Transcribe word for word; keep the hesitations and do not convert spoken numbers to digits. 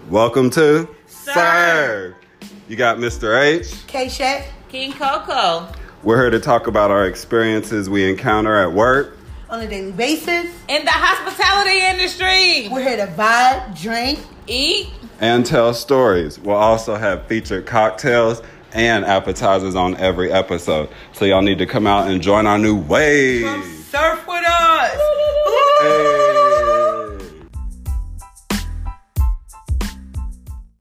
Welcome to Serve. Serve. You got Mister H, K-Shack, King Coco. We're here to talk about our experiences we encounter at work. on a daily basis. In the hospitality industry. We're here to vibe, drink, Eat. And tell stories. We'll also have featured cocktails and appetizers on every episode. So y'all need to come out and join our new wave. surf with us. Hey.